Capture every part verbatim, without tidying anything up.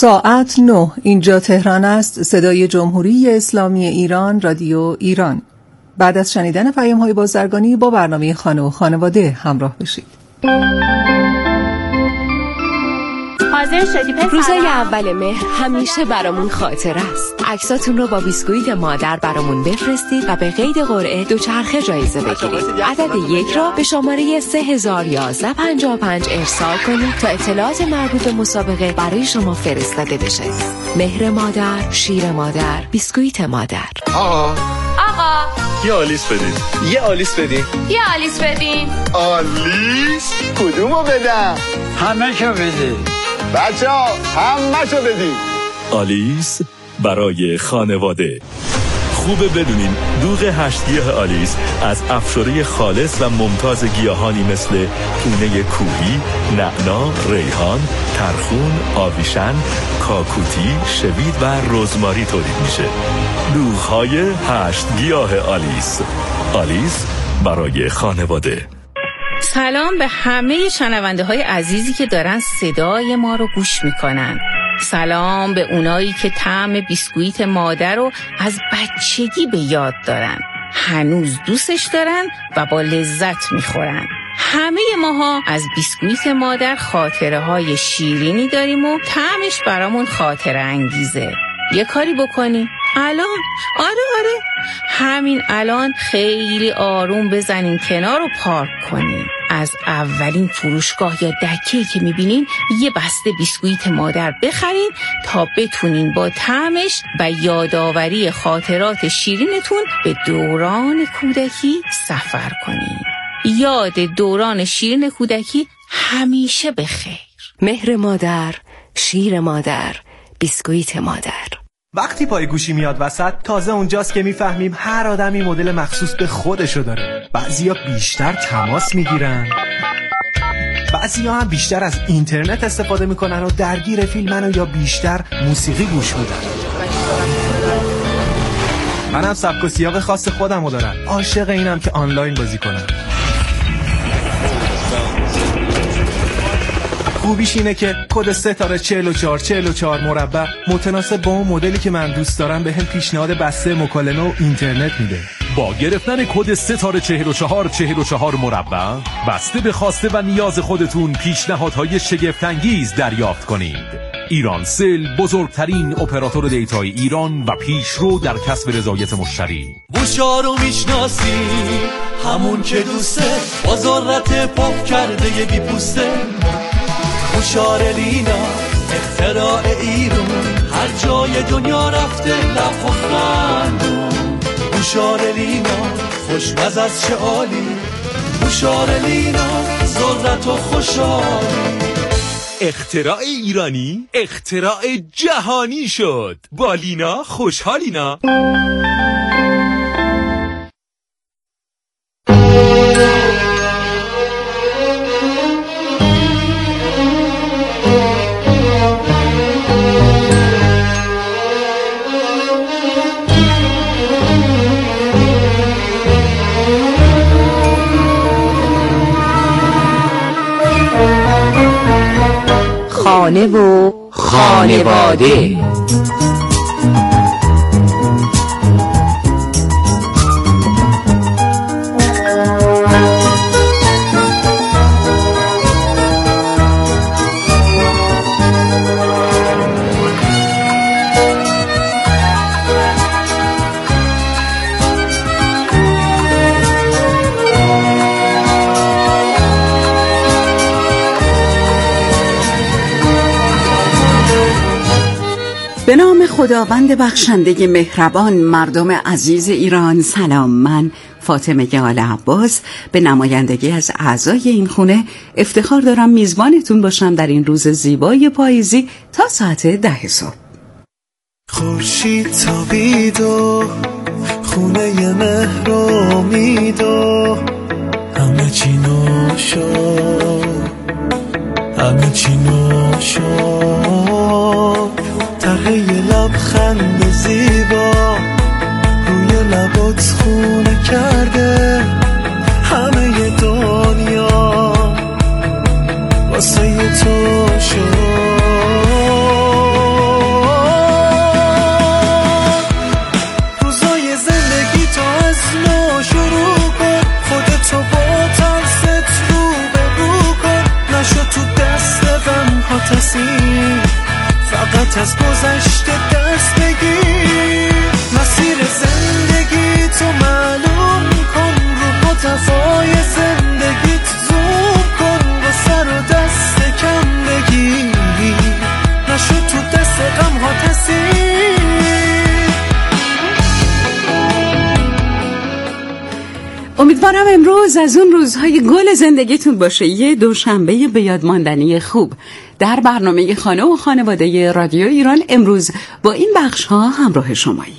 ساعت نه، اینجا تهران است. صدای جمهوری اسلامی ایران، رادیو ایران. بعد از شنیدن پیام‌های بازرگانی با برنامه خانه و خانواده همراه بشید. روزای اول مهر همیشه برامون خاطر است. عکساتون رو با بیسکویت مادر برامون بفرستید و به قید قرعه دوچرخه جایزه بگیرید. عدد یک را به شماره سه هزار و یازده پنجاه و پنج ارسال کنید تا اطلاعات مربوط به مسابقه برای شما فرستاده بشه. مهر مادر، شیر مادر، بیسکویت مادر. آقا آقا یه آلیس بدین. یه آلیس بدین. یه آلیس بدین. آلیس؟ کدومو بدم؟ همه شو بدین. بچه ها همه شو بدین. آلیس برای خانواده. خوبه بدونین دوغ هشت گیاه آلیس از افشاره خالص و ممتاز گیاهانی مثل پونه کوهی، نعنا، ریحان، ترخون، آویشن، کاکوتی، شوید و رزماری تولید میشه. دوغ‌های هشت گیاه آلیس. آلیس برای خانواده. سلام به همه شنونده های عزیزی که دارن صدای ما رو گوش میکنن. سلام به اونایی که طعم بیسکویت مادر رو از بچگی به یاد دارن، هنوز دوستش دارن و با لذت میخورن. همه ماها از بیسکویت مادر خاطره های شیرینی داریم و طعمش برامون خاطره انگیزه. یه کاری بکنی الان، آره آره همین الان خیلی آروم بزنین کنار و پارک کنین. از اولین فروشگاه یا دکه‌ای که میبینین یه بسته بیسکویت مادر بخرین تا بتونین با طعمش و یادآوری خاطرات شیرینتون به دوران کودکی سفر کنین. یاد دوران شیرین کودکی همیشه بخیر. مهر مادر، شیر مادر، بیسکویت مادر. وقتی پای گوشی میاد وسط، تازه اونجاست که میفهمیم هر آدمی مدل مخصوص به خودشو داره. بعضیا بیشتر تماس میگیرن، بعضیا هم بیشتر از اینترنت استفاده میکنن و درگیر فیلمن و یا بیشتر موسیقی گوش میدن. منم سبک و سیاق خاص خودمو دارم. عاشق اینم که آنلاین بازی کنم. خوبیش اینه که کد ستاره چهل و چهار چهل و چهار مربع متناسب با اون مدلی که من دوست دارم به هم پیشنهاد بسته مکالمه و اینترنت میده. با گرفتن کد ستاره چهل و چهار چهل و چهار مربع بسته به خواسته و نیاز خودتون پیشنهادهای شگفت‌انگیز دریافت کنید. ایرانسل بزرگترین اپراتور دیتای ایران و پیشرو در کسب رضایت مشتری. بوشا رو میشناسی، همون که دوسته با ذرت پاپ کرده یه بی پوسته. بوشار لینا اختراع ایرون، هر جای دنیا رفته لب و خندون. بوشار لینا خوشمزه از چه عالی، بوشار لینا ذرت و خوشحالی. اختراع ایرانی اختراع جهانی شد. با لینا خوشحالینا. خانه و خانواده. به نام خداوند بخشنده مهربان. مردم عزیز ایران سلام. من فاطمه آل عباس به نمایندگی از اعضای این خونه افتخار دارم میزبانتون باشم در این روز زیبای پاییزی تا ساعت ده صبح. خورشید تابید و خونه مهر و امید و همه چی نو شد، همه چی نو شد. طرح یه لبخند زیبا روی لبات خونه کرده، همه ی دنیا واسه تو شد. از اون روزهای گل زندگیتون باشه. یه دوشنبه به یاد ماندنی خوب. در برنامه خانه و خانواده رادیو ایران امروز با این بخش ها همراه شماییم.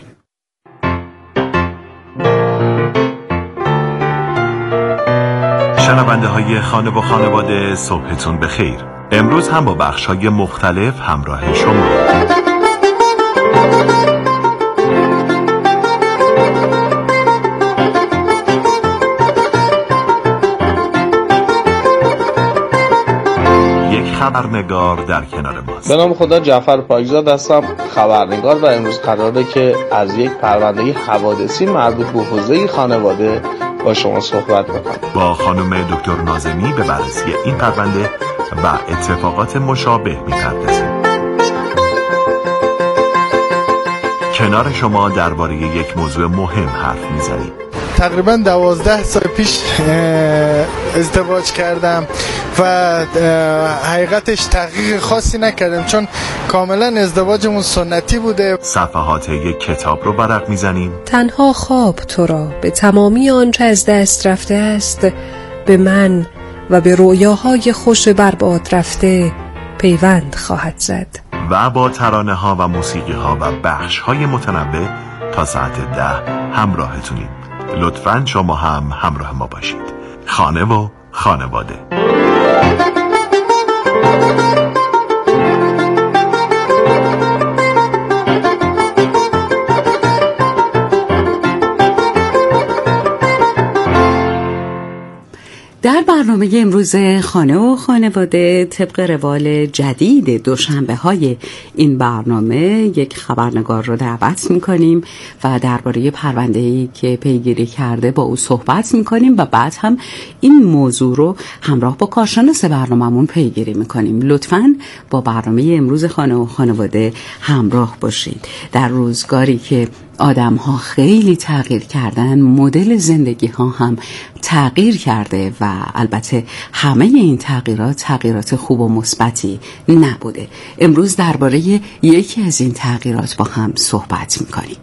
شنونده های خانه و خانواده صبحتون بخیر. امروز هم با بخش های مختلف همراه شما. خبرنگار در کنار ماست. به نام خدا، جعفر پاکزاد هستم، خبرنگار و امروز قراره که از یک پرونده حوادثی مربوط به حوزه خانواده با شما صحبت بکنم. با خانم دکتر ناظمی به بررسی این پرونده و اتفاقات مشابه می‌پردازیم. کنار شما درباره یک موضوع مهم حرف می‌زنیم. تقریبا دوازده سال پیش ازدواج کردم و حقیقتش تحقیق خاصی نکردم چون کاملا ازدواجمون سنتی بوده. صفحات یک کتاب رو برق میزنیم. تنها خواب تو را به تمامی آنچه از دست رفته است به من و به رویاهای خوش برباد رفته پیوند خواهد زد. و با ترانه ها و موسیقی ها و بخش های متنوع تا ساعت ده همراهتونیم. لطفاً شما هم همراه ما باشید. خانه و خانواده. در برنامه امروز خانه و خانواده طبق روال جدید دوشنبه های این برنامه یک خبرنگار رو دعوت میکنیم و درباره پرونده‌ای که پیگیری کرده با او صحبت میکنیم و بعد هم این موضوع رو همراه با کارشناس برنامه‌مون پیگیری میکنیم. لطفاً با برنامه امروز خانه و خانواده همراه باشید. در روزگاری که آدم ها خیلی تغییر کردن، مدل زندگی ها هم تغییر کرده و البته همه این تغییرات تغییرات خوب و مثبتی نبوده. امروز درباره یکی از این تغییرات با هم صحبت میکنیم.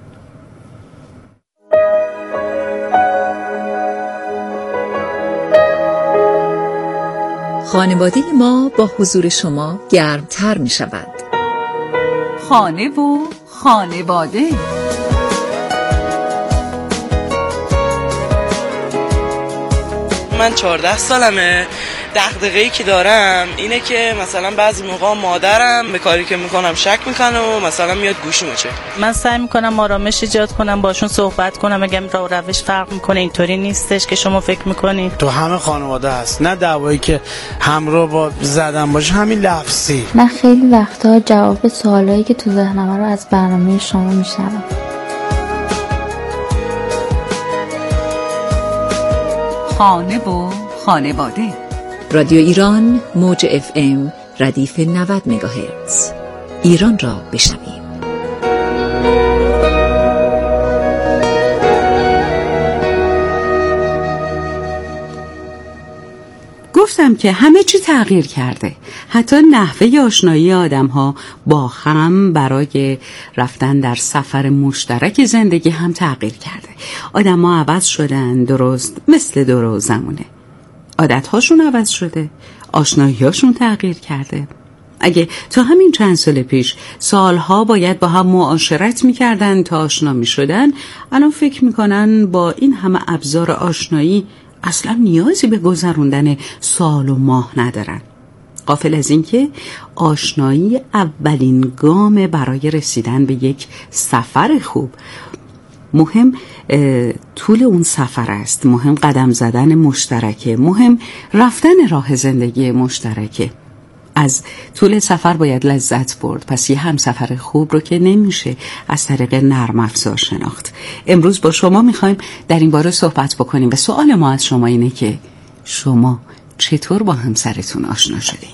خانواده ما با حضور شما گرمتر می شود. خانه و خانواده. من چهارده سالمه. دغدغه‌ای که دارم اینه که مثلا بعضی موقع مادرم به کاری که میکنم شک میکنه و مثلا میاد گوشیمو چک. من سعی میکنم آرامش ایجاد کنم، باشون صحبت کنم، بگم راه و روش فرق میکنه، اینطوری نیستش که شما فکر میکنید. تو همه خانواده هست، نه دعوایی که همراه با زدن باشه، همین لفظی. من خیلی وقتا جواب سوالایی که تو ذهنم رو از برنامه شما میشنوم. خانه و خانواده. رادیو ایران موج اف ام ردیف نود مگاهرتز. ایران را بشنویم. گفتم که همه چی تغییر کرده. حتی نحوه آشنایی آدم ها با هم برای رفتن در سفر مشترک زندگی هم تغییر کرده. آدم ها عوض شدن، درست مثل دور و زمونه. عادت هاشون عوض شده، آشنایی هاشون تغییر کرده. اگه تا همین چند سال پیش سالها باید با هم معاشرت میکردن تا آشنا میشدن، الان فکر میکنن با این همه ابزار آشنایی اصلا نیازی به گذروندن سال و ماه ندارن. غافل از این که آشنایی اولین گام برای رسیدن به یک سفر خوب. مهم طول اون سفر است، مهم قدم زدن مشترکه، مهم رفتن راه زندگی مشترکه. از طول سفر باید لذت برد، پس یه همسفر خوب رو که نمیشه از طریق نرم افزار شناخت. امروز با شما میخوایم در این باره صحبت بکنیم و سوال ما از شما اینه که شما چطور با همسرتون آشنا شدین؟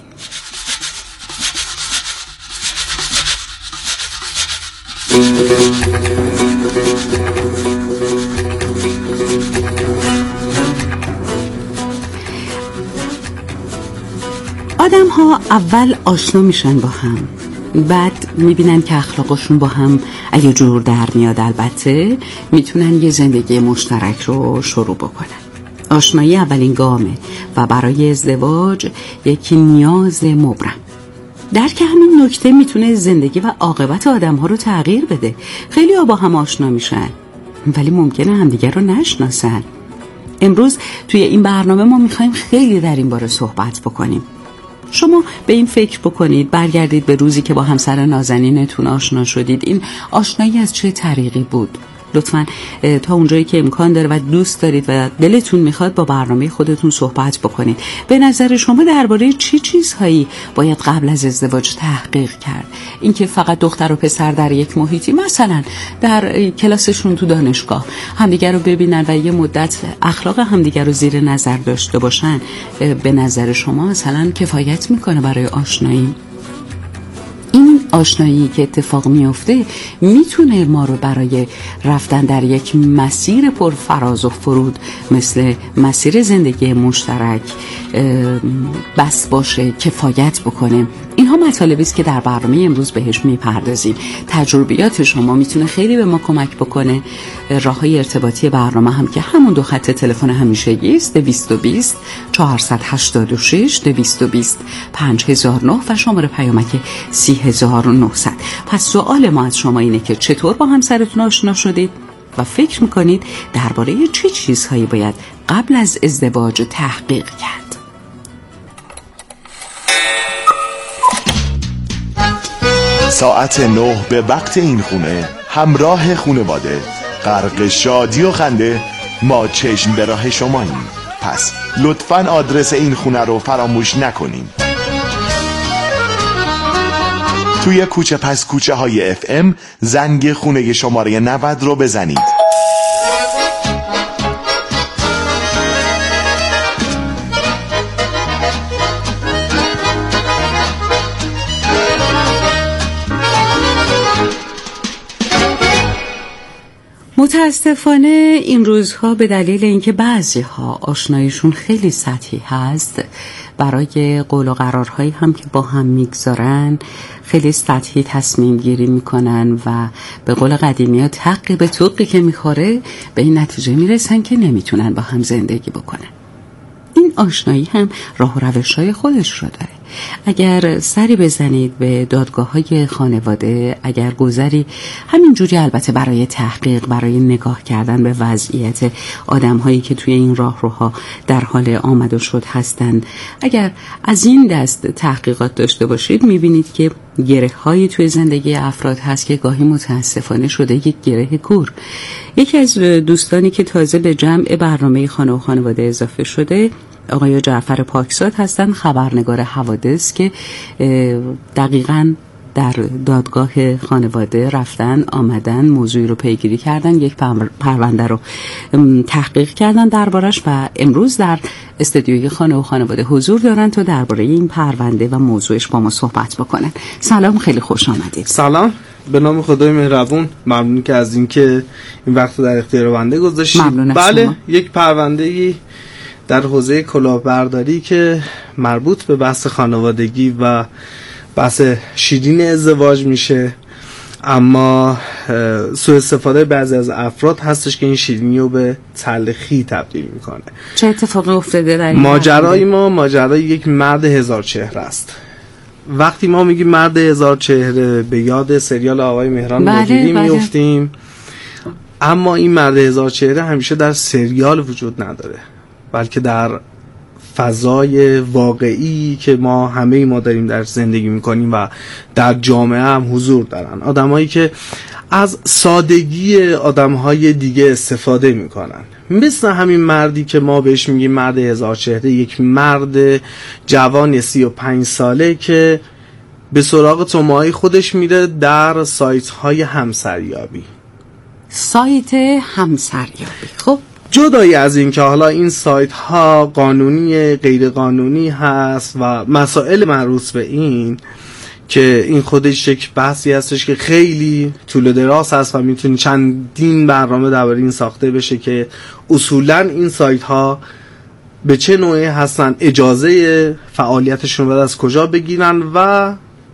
آدم ها اول آشنا میشن با هم، بعد میبینن که اخلاقشون با هم اگه جور در میاد البته میتونن یه زندگی مشترک رو شروع بکنن. آشنایی اولین گامه و برای ازدواج یک نیاز مبرم. درک همین نکته میتونه زندگی و عاقبت آدم‌ها رو تغییر بده. خیلی ها با هم آشنا میشن ولی ممکنه همدیگر رو نشناسن. امروز توی این برنامه ما میخوایم خیلی در این باره صحبت بکنیم. شما به این فکر بکنید، برگردید به روزی که با همسر نازنینتون آشنا شدید. این آشنایی از چه طریقی بود؟ لطفاً تا اونجایی که امکان داره و دوست دارید و دلتون میخواد با برنامه خودتون صحبت بکنید. به نظر شما درباره چه چیزهایی باید قبل از ازدواج تحقیق کرد؟ اینکه فقط دختر و پسر در یک محیطی، مثلا در کلاسشون تو دانشگاه، همدیگر رو ببینن و یه مدت اخلاق همدیگر رو زیر نظر داشته باشن، به نظر شما مثلا کفایت میکنه برای آشنایی؟ این آشنایی که اتفاق میفته میتونه ما رو برای رفتن در یک مسیر پر فراز و فرود مثل مسیر زندگی مشترک بس باشه، کفایت بکنه. اینها مطالبی است که در برنامه امروز بهش میپردازیم. تجربیات شما میتونه خیلی به ما کمک بکنه. راههای ارتباطی برنامه هم که همون دو خط تلفن همیشگی است، دویست و بیست چهارصد و هشتاد و شش دویست و بیست پنج هزار و نه و شماره پیامک سی هزار و نهصد. پس سوال ما از شما اینه که چطور با همسرتون آشنا شدید و فکر میکنید درباره چه چیزهایی باید قبل از ازدواج تحقیق کرد؟ ساعت نه به وقت این خونه، همراه خانواده، غرق شادی و خنده، ما چشم به راه شماییم. پس لطفاً آدرس این خونه رو فراموش نکنیم. توی کوچه پس کوچه های اف ام زنگ خونه شماره نود رو بزنید. متاسفانه این روزها به دلیل اینکه بعضی ها آشناییشون خیلی سطحی هست، برای قول و قرارهایی هم که با هم میگذارن خیلی سطحی تصمیم گیری میکنن و به قول قدیمی ها تقی به توقی که میخوره به این نتیجه میرسن که نمیتونن با هم زندگی بکنن. این آشنایی هم راه و روش‌های خودش رو داره. اگر سری بزنید به دادگاه‌های خانواده، اگر گذری همینجوری البته برای تحقیق، برای نگاه کردن به وضعیت آدم‌هایی که توی این راهروها در حال آمد و شد هستند، اگر از این دست تحقیقات داشته باشید می‌بینید که گره‌هایی توی زندگی افراد هست که گاهی متاسفانه شده یک گره کور. یکی از دوستانی که تازه به جمع برنامه خانه و خانواده اضافه شده آقای جعفر پاکزاد هستن، خبرنگار حوادث که دقیقاً در دادگاه خانواده رفتن آمدن، موضوعی رو پیگیری کردن، یک پرونده رو تحقیق کردن دربارش و امروز در استودیوی خانه و خانواده حضور دارن تا درباره این پرونده و موضوعش با ما صحبت بکنن. سلام، خیلی خوش آمدید. سلام، به نام خدای مهربون. ممنون که از اینکه این وقت رو در اختیار بنده گذاشتید. بله، شما. یک پرونده‌ای در حوزه کلاهبرداری که مربوط به بحث خانوادگی و بحث شیرین ازدواج میشه، اما سوء استفاده بعضی از افراد هستش که این شیرینی رو به تلخی تبدیل میکنه. چه اتفاقی افتاده در این ماجرای ما ماجرای یک مرد هزار چهره است. وقتی ما میگیم مرد هزار چهره به یاد سریال آقای مهران مدیری بله، میفتیم، اما این مرد هزار چهره همیشه در سریال وجود نداره، بلکه در فضای واقعی که ما همه ما داریم در زندگی میکنیم و در جامعه هم حضور دارن. آدمایی که از سادگی آدمهای دیگه استفاده میکنن، مثل همین مردی که ما بهش میگیم مرد هزار چهره، یک مرد جوان سی و پنج ساله که به سراغ تومای خودش میره در سایت های همسریابی. سایت همسریابی، خب جدایی از این که حالا این سایت ها قانونی غیر قانونی هست و مسائل مربوط به این که این خودش یک بحثی هستش که خیلی طول دراز هست و میتونه چندین برنامه درباره این ساخته بشه که اصولا این سایت ها به چه نوعی هستن، اجازه فعالیتشون باید از کجا بگیرن و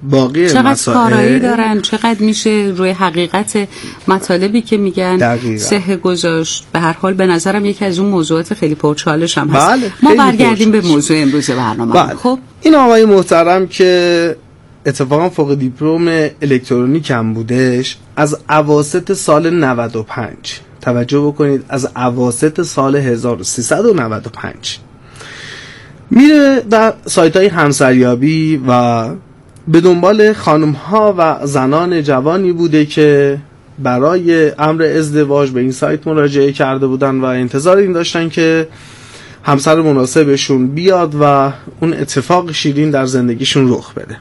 باقی چقدر مسائل کارایی دارن، چقدر میشه روی حقیقت مطالبی که میگن دقیقا. سه گذاشت. به هر حال به نظرم یکی از اون موضوعات خیلی پرچالش هم هست. بله، ما برگردیم به موضوع امروز برنامه. بله. خب این آقای محترم که اتفاقا فوق دیپلم الکترونیک هم بودش، از اواسط سال نود و پنج، توجه بکنید، از اواسط سال هزار و سیصد و نود و پنج میره در سایت های همسریابی و به دنبال خانم ها و زنان جوانی بوده که برای امر ازدواج به این سایت مراجعه کرده بودن و انتظار این داشتن که همسر مناسبشون بیاد و اون اتفاق شیرین در زندگیشون رخ بده.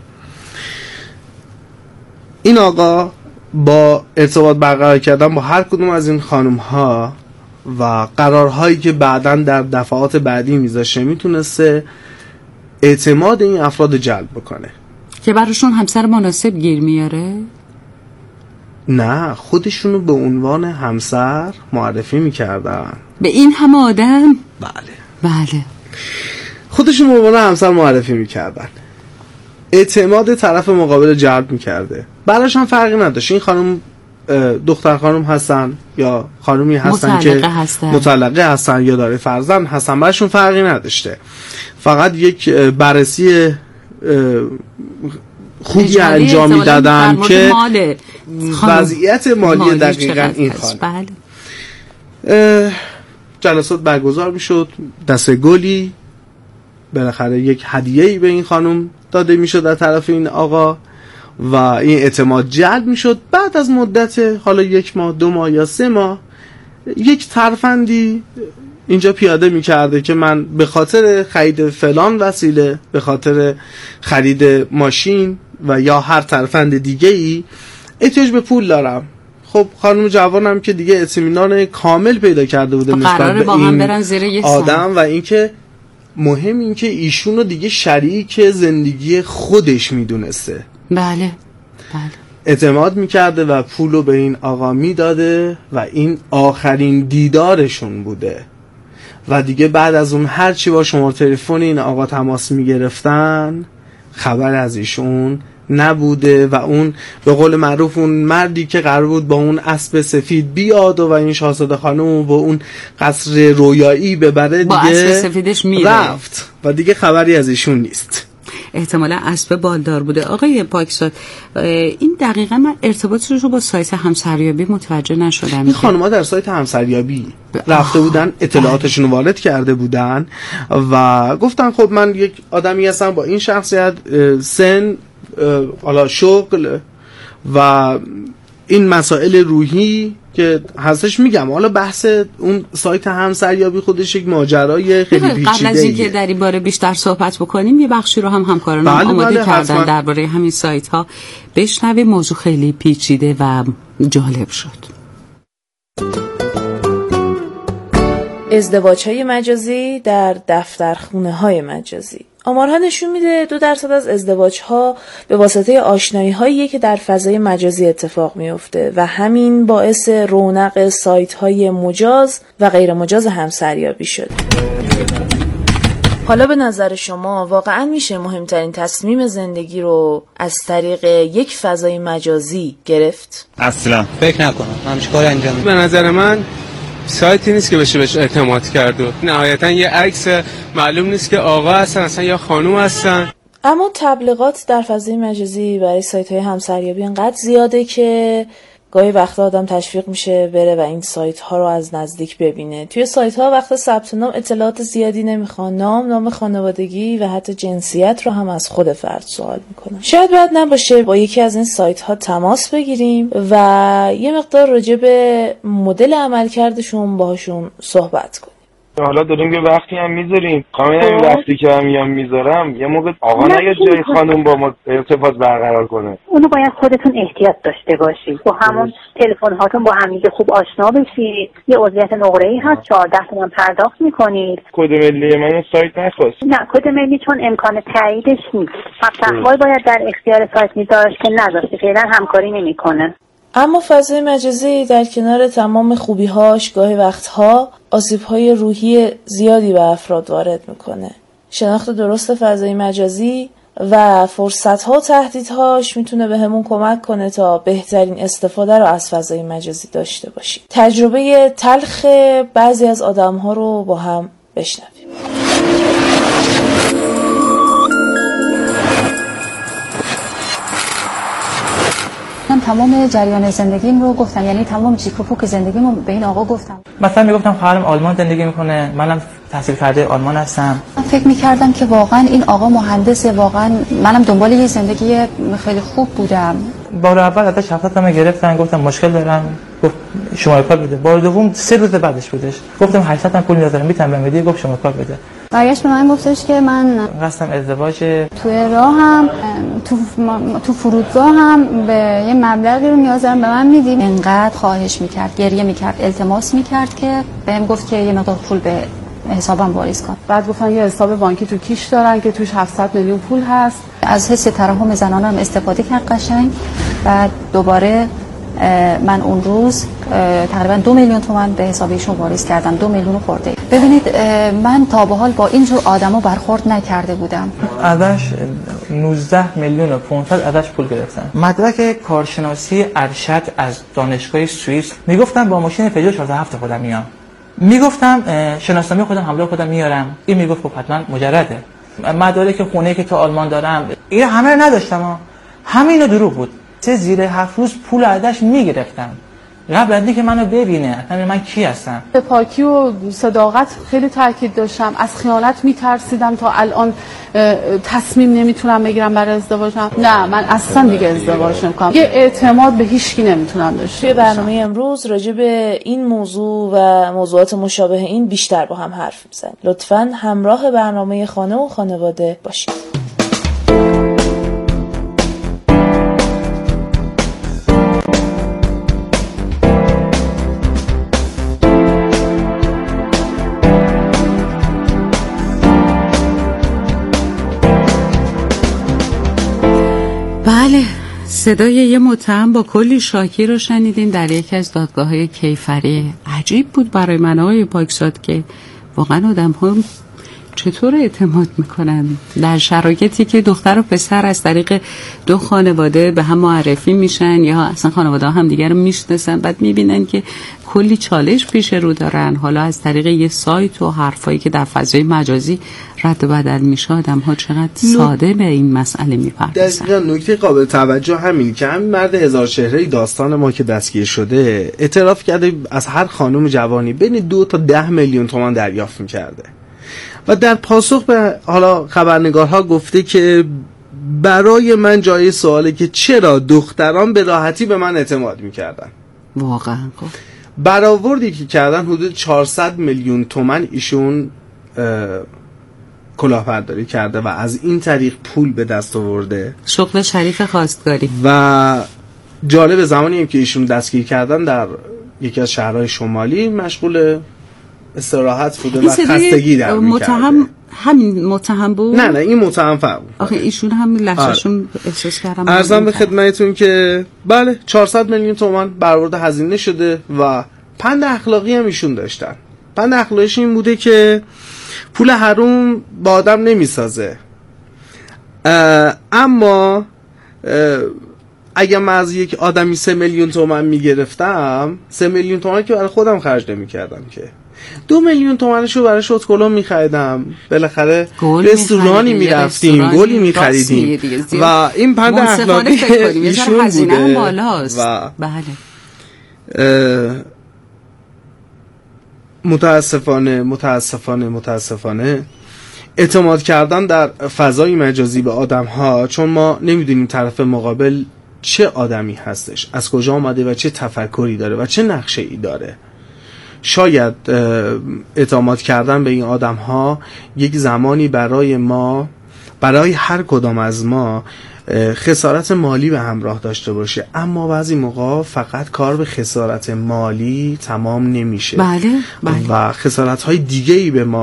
این آقا با ارتباط برقرار کردن با هر کدوم از این خانم ها و قرارهایی که بعداً در دفعات بعدی میذاشه میتونسته اعتماد این افراد جلب بکنه که براشون همسر مناسب گیر میاره. نه، خودشونو به عنوان همسر معرفی میکردن به این همه آدم. بله بله خودشونو به عنوان همسر معرفی میکردن، اعتماد طرف مقابل جلب میکرده. براش هم فرقی نداشت این خانم دختر خانم هستن یا خانومی هستن مطلقه که هستن. مطلقه هستن یا داره فرزند هستن، براشون فرقی نداشته. فقط یک بررسی خوبی انجام میدادن که وضعیت مالی دقیقا این خانم. بله. جلسات برگزار میشد، دسته گلی بالاخره یک هدیه‌ای به این خانم داده میشد در طرف این آقا و این اعتماد جلب میشد. بعد از مدت حالا یک ماه، دو ماه یا سه ماه، یک ترفندی اینجا پیاده میکرده که من به خاطر خرید فلان وسیله، به خاطر خرید ماشین و یا هر ترفند دیگه ای احتیاج به پول دارم. خب خانم جوانم که دیگه اطمینان کامل پیدا کرده بوده نسبت به این آدم و اینکه مهم این که ایشونو دیگه شریک زندگی خودش میدونسته. بله بله اعتماد میکرده و پولو به این آقا میداده و این آخرین دیدارشون بوده و دیگه بعد از اون هرچی با شماره تلفن این آقا تماس میگرفتن خبر از ایشون نبوده و اون به قول معروف اون مردی که قرار بود با اون اسب سفید بیاد و این شاهزاده خانم با اون قصر رویایی ببره دیگه اسب سفیدش میره رفت و دیگه خبری از ایشون نیست. احتمالا اسب بالدار بوده. آقای پاکزاد، این دقیقا من ارتباطش رو با سایت همسریابی متوجه نشدم. این خانم‌ها در سایت همسریابی رفته بودن، اطلاعاتشون رو وارد کرده بودن و گفتن خب من یک آدمی هستم با این شخصیت، سن، حالا شغل و این مسائل روحی که هستش. میگم حالا بحث اون سایت همسریابی خودش یک ماجرای خیلی پیچیده. قبل از اینکه در این باره بیشتر صحبت بکنیم یه بخشی رو هم همکاران بله آماده بله کردن درباره همین سایت ها. بشنویم، موضوع خیلی پیچیده و جالب شد. ازدواج‌های مجازی در دفترخونه‌های مجازی. آمارها نشون میده دو درصد از ازدواج‌ها به واسطه آشنایی‌هایی که در فضای مجازی اتفاق میفته و همین باعث رونق سایت‌های مجاز و غیر مجاز همسریابی شده. حالا به نظر شما واقعا میشه مهمترین تصمیم زندگی رو از طریق یک فضای مجازی گرفت؟ اصلا فکر نکنم همش کاری انجام میدم. به نظر من سایتی نیست که بشه بهش اعتماد کرد و نهایتا یه عکس معلوم نیست که آقا هستن اصلا یا خانوم هستن. اما تبلیغات در فضای مجازی برای سایت‌های همسریابی انقدر زیاده که گاهی وقتا آدم تشویق میشه بره و این سایت ها رو از نزدیک ببینه. توی سایت ها وقت ثبت نام اطلاعات زیادی نمیخوان، نام، نام خانوادگی و حتی جنسیت رو هم از خود فرد سوال میکنن. شاید بد نباشه با یکی از این سایت ها تماس بگیریم و یه مقدار راجع به مدل عملکردشون باهاشون صحبت کنیم. حالا داریم یه وقتی هم میذاریم کاملا این وقتی که هم میام میذارم یه موقع آقا نگه جای خانم با ما ارتباط برقرار کنه. اونو باید خودتون احتیاط داشته باشید. با همون تلفن هاتون با همدیگه خوب آشنا بشید. یه عضویت نقره‌ای هست چهارده تومن پرداخت میکنید. کد ملی من سایت نخواست. نه کد ملی چون امکان تاییدش نیست. فقط باید در اختیار سایت میذاشت که نذاشته فعلا همکاری نمیکنه. اما فضای مجازی در کنار تمام خوبی‌هاش گاهی وقتها آسیب‌های روحی زیادی به افراد وارد میکنه. شناخت درست فضای مجازی و فرصت‌ها و تهدیدهاش میتونه به همون کمک کنه تا بهترین استفاده رو از فضای مجازی داشته باشیم. تجربه تلخ بعضی از آدم‌ها رو با هم بشنویم. من تمام جریان زندگیم رو گفتم، یعنی تمام چیک و پوک زندگیمو به این آقا گفتم. مثلا میگفتم خواهرم آلمان زندگی میکنه، منم تحصیل کرده آلمان هستم. من فکر میکردم که واقعا این آقا مهندسه، واقعا منم دنبال یه زندگی خیلی خوب بودم. بار اول ازش هفتاد تومن گرفتن، گفتم مشکل دارم، گفت شماره کار بده. بار دوم سه روز بعدش بودش، گفتم هشتصد تومن پول ندارم میتونم بهم بدی؟ گفت شماره کار بده. برگشت به من گفتش که من قصدم ازدواج، توی راهم تو تو فرودگاه هم به یه مبلغی رو نیاز دارم به من میدی. انقدر خواهش میکرد، گریه میکرد، التماس میکرد که بهم گفت که یه مقدار پول به حسابم واریز کن. بعد گفتن یه حساب بانکی تو کیش دارن که توش هفتصد میلیون پول هست. از حس ترحم زنانه هم استفاده کرد قشنگ. بعد دوباره من اون روز تقریبا دو میلیون تومان به حساب ایشون واریز کردم، دو میلیون خورده. ببینید من تا به حال با اینجور آدما برخورد نکرده بودم. ازش نوزده میلیون و پانصد ازش پول گرفتن. مدرک کارشناسی ارشد از دانشگاه سوئیس. میگفتم با ماشین پژو چهارصد و هفت خودم میام. میگفتم شناسنامه خودم همراه خودم میارم. این میگفت خب حتما مجرده. مدارک خونه که تو آلمان دارم این همه رو نداشتم ها. همین دروغ بود. سه زیر هفت روز پول ازش میگرفتم قبل از اینکه منو ببینه اصلا من کی هستم. به پاکی و صداقت خیلی تاکید داشتم، از خیانت میترسیدم، تا الان تصمیم نمیتونم بگیرم برای ازدواجم. نه من اصلا دیگه ازدواج نمیکنم، یه اعتماد به هیچ کی نمیتونم داشته توی برنامه امروز راجع به این موضوع و موضوعات مشابه این بیشتر با هم حرف میزنیم. لطفاً همراه برنامه خانه و خانواده باشید. بله، صدای یه متهم با کلی شاکی رو شنیدین در یکی از دادگاه‌های کیفری. عجیب بود برای من آقای پاکزاد که واقعا آدم ها چطور اعتماد میکنن در شرایطی که دختر و پسر از طریق دو خانواده به هم معرفی میشن یا اصلا خانواده هم دیگر رو میشناسن، بعد میبینن که کلی چالش پیش رو دارن. حالا از طریق یه سایت و حرفایی که در فضای مجازی رد و بدل میشه آدم ها چقدر ساده به این مسئله میپردازن. دقیقا نکته قابل توجه همین که همین مرد هزار چهره داستان ما که دستگیر شده اعتراف کرده از هر خانم جوانی بین دو تا ده میلیون تومان دریافت میکرده و در پاسخ به حالا خبرنگارها گفته که برای من جای سواله که چرا دختران به راحتی به من اعتماد میکردن. واقعا خب برآوردی که کردن حدود چهارصد میلیون تومان ایشون کلاهبرداری کرده و از این طریق پول به دست آورده. شغل شریف خواستگاری. و جالب زمانی هم که ایشون دستگیر کردن در یکی از شهرهای شمالی مشغول استراحت بوده و خستگی در می‌کرده. متهم همین متهم بود؟ نه نه این متهم فرق بود. آخه ایشون هم لحظه‌شون احساس کردم. عرضم به خدمتتون که بله چهارصد میلیون تومان برآورد هزینه شده و پند اخلاقی هم ایشون داشتن. پند اخلاقیش این بوده که پول حروم با آدم نمیسازه، اما اگه من از یک آدمی سه میلیون تومان میگرفتم، سه میلیون تومان که برای خودم خرج نمیکردم که دو میلیون تومنشو برای شتکلون میخریدم، بالاخره رستورانی میرفتیم، گلی میخریدیم و این پند اخلاقی ایشون بوده و بله متاسفانه متاسفانه متاسفانه اعتماد کردن در فضای مجازی به آدم ها، چون ما نمیدونیم طرف مقابل چه آدمی هستش، از کجا آمده و چه تفکری داره و چه نقشه ای داره. شاید اعتماد کردن به این آدم ها یک زمانی برای ما، برای هر کدام از ما خسارت مالی به همراه داشته باشه، اما بعضی موقع فقط کار به خسارت مالی تمام نمیشه. بله، بله. و خسارت های دیگه ای به ما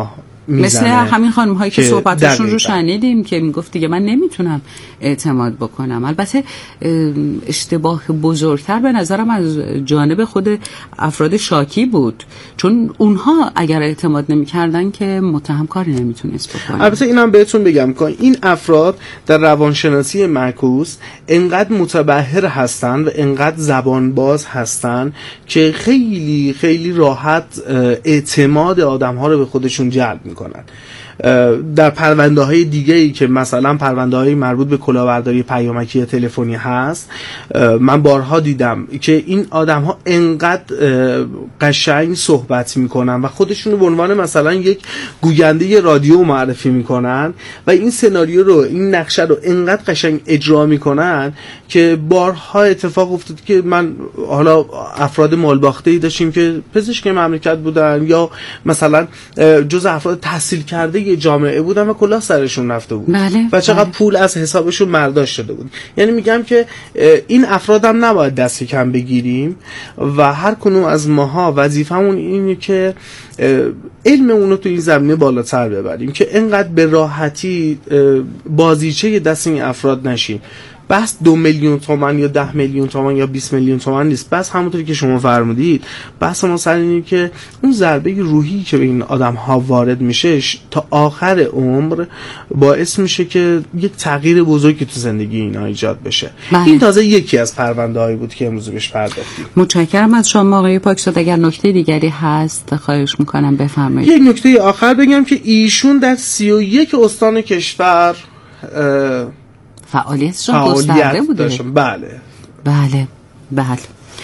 مثل همین خانم هایی که صحبتشون رو شنیدیم که میگفت دیگه من نمیتونم اعتماد بکنم. البته اشتباه بزرگتر به نظرم از جانب خود افراد شاکی بود، چون اونها اگر اعتماد نمیکردن که متهم کاری نمیتونست بکنه. البته اینم بهتون بگم که این افراد در روانشناسی معکوس انقدر متبحر هستن و انقدر زبانباز هستن که خیلی خیلی راحت اعتماد آدم‌ها رو به خودشون جلب میکنن. در پرونده های دیگه ای که مثلا پرونده های مربوط به کلاهبرداری پیامکی تلفنی هست، من بارها دیدم که این آدم ها انقدر قشنگ صحبت میکنن و خودشون رو به عنوان مثلا یک گوینده رادیو معرفی میکنن و این سناریو رو، این نقشه رو انقدر قشنگ اجرا میکنن که بارها اتفاق افتاد که من حالا افراد مالباخته‌ای داشتیم که پزشک مملکت بودن یا مثلا جز افراد تحصیل کرده یه جامعه بودن و کلاه سرشون رفته بود. بله، و چقدر بله. پول از حسابشون مرداشت شده بود. یعنی میگم که این افراد هم نباید دست کم بگیریم و هر کنون از ماها وظیفمون اینه که علم اونو تو این زمینه بالاتر ببریم که اینقدر به راحتی بازیچه دست این افراد نشیم. بس دو میلیون تومان یا ده میلیون تومان یا بیست میلیون تومان نیست، بس همونطوری که شما فرمودید بس ما سر اینه که اون ضربه روحی که به این آدم ها وارد میشه تا آخر عمر باعث میشه که یک تغییر بزرگی تو زندگی اینا ایجاد بشه. بله. این تازه یکی از پرونده هایی بود که امروز بهش پرداختیم. متشکرم از شما آقای پاکزاد. اگر نکته دیگری هست خواهش میکنم بفرمایید. یک نکته آخر بگم که ایشون در سی و یک استان کشور فعالیتشون گسترده بوده. بله بله بله.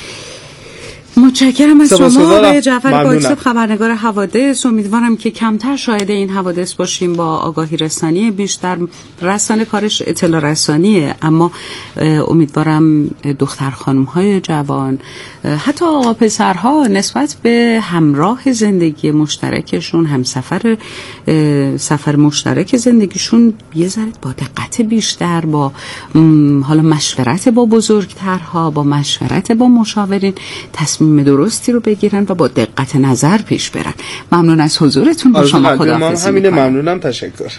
متشکرم از شما آقای جعفر پاکزاد، خبرنگار حوادث. امیدوارم که کمتر شاهد این حوادث باشیم. با آگاهی رسانی بیشتر، رسانه کارش اطلاع رسانیه، اما امیدوارم دختر خانم های جوان، حتی آقا پسرها نسبت به همراه زندگی مشترکشون، همسفر سفر مشترک زندگیشون یه ذره با دقت بیشتر، با حالا مشورت با بزرگترها، با مشورت با مشاورین تصمیم درستی رو بگیرن و با دقت نظر پیش برن. ممنون از حضورتون. با شما خداحافظی همینه. ممنونم. تشکر.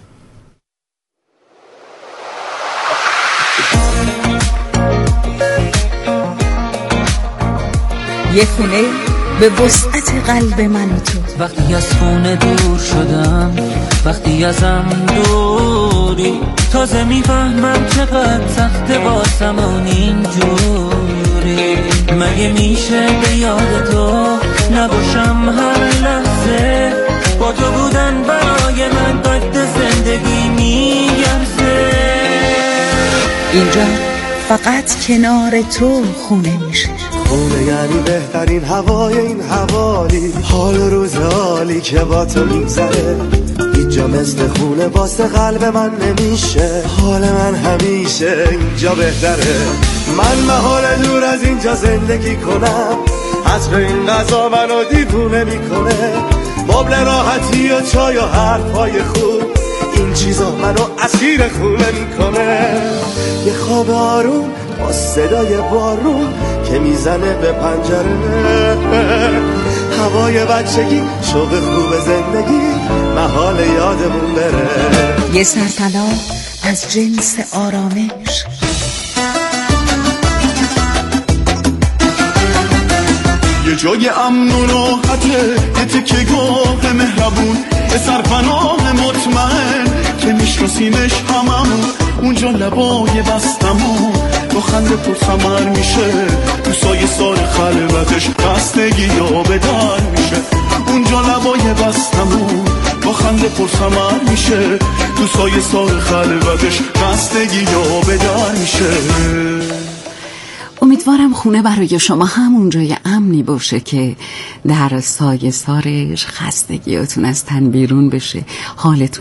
یه خونه به وسعت قلب من و تو. وقتی از خونه دور شدم، وقتی ازم دوری، تازه میفهمم چقدر سخته واسمون اینجوری. مگه میشه به یاد تو نباشم هر لحظه؟ با تو بودن برای من قد زندگی میگرزه. اینجا فقط کنار تو خونه میشه. خونه یعنی بهترین هوای این حوالی، حال روز حالی که با تو میگذره. هیچ جا مثل خونه واسه قلب من نمیشه. حال من همیشه اینجا بهتره. من محال دور از اینجا زندگی کنم، عطر این غذا منو دیوونه میکنه. مبل راحتی و چای و حرفای خوب، این چیزا منو اسیر خونه میکنه. یه خواب آروم با صدای بارون که میزنه به پنجره. هوای بچگی، شوق خوب زندگی، محال یادمون بره. یه سرطلا از جنس آرامش. یه جای امن و راحته، یه تکه گاه مهربون، یه سرپناه مطمئن که میشناسیمش هممون. اونجا لبای بستمون با خنده پر ثمر میشه، تو سایه سار خلوتش خستگی یا به در میشه. اونجا لبای بستمون با خنده پر ثمر میشه، تو سایه سار خلوتش خستگی یا به در میشه. امیدوارم خونه برای شما همون جای امنی باشه که در سایه سارش خستگیاتون از تن بیرون بشه، حالتون